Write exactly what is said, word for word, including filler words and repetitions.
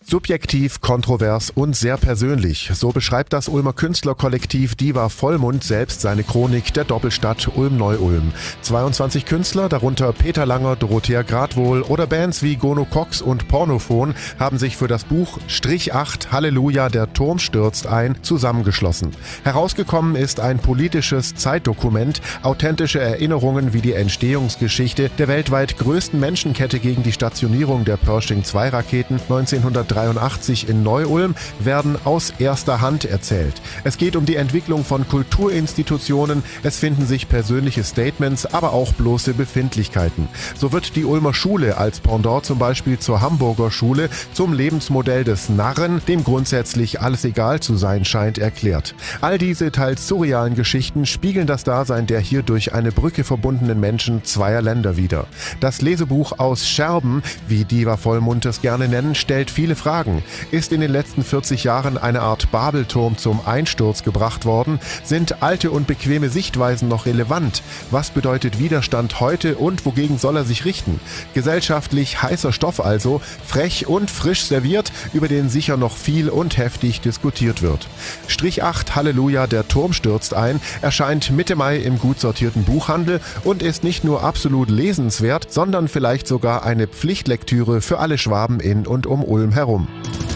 Subjektiv, kontrovers und sehr persönlich. So beschreibt das Ulmer Künstlerkollektiv Diva Vollmond selbst seine Chronik der Doppelstadt Ulm-Neu-Ulm. zweiundzwanzig Künstler, darunter Peter Langer, Dorothea Gradwohl oder Bands wie Gono Cox und Pornophon, haben sich für das Buch Strich acht Halleluja, der Turm stürzt ein zusammengeschlossen. Herausgekommen ist ein politisches Zeitdokument, authentische Erinnerungen wie die Entstehungsgeschichte der weltweit größten Menschenkette gegen die Stationierung der Pershing zwei Raketen neunzehnhundertdreiundachtzig in Neu-Ulm werden aus erster Hand erzählt. Es geht um die Entwicklung von Kulturinstitutionen, es finden sich persönliche Statements, aber auch bloße Befindlichkeiten. So wird die Ulmer Schule als Pendant zum Beispiel zur Hamburger Schule zum Lebensmodell des Narren, dem grundsätzlich alles egal zu sein scheint, erklärt. All diese teils surrealen Geschichten spiegeln das Dasein der hier durch eine Brücke verbundenen Menschen zweier Länder wider. Das Lesebuch Aus Scherben, wie Diva Vollmond es gerne nennen, stellt viele Fragen. Ist in den letzten vierzig Jahren eine Art Babelturm zum Einsturz gebracht worden? Sind alte und bequeme Sichtweisen noch relevant? Was bedeutet Widerstand heute und wogegen soll er sich richten? Gesellschaftlich heißer Stoff also, frech und frisch serviert, über den sicher noch viel und heftig diskutiert wird. Strich acht Halleluja, der Turm stürzt ein, erscheint Mitte Mai im gut sortierten Buchhandel und ist nicht nur absolut lesenswert, sondern vielleicht sogar eine Pflichtlektüre für alle Schwaben in und um Ulm herum.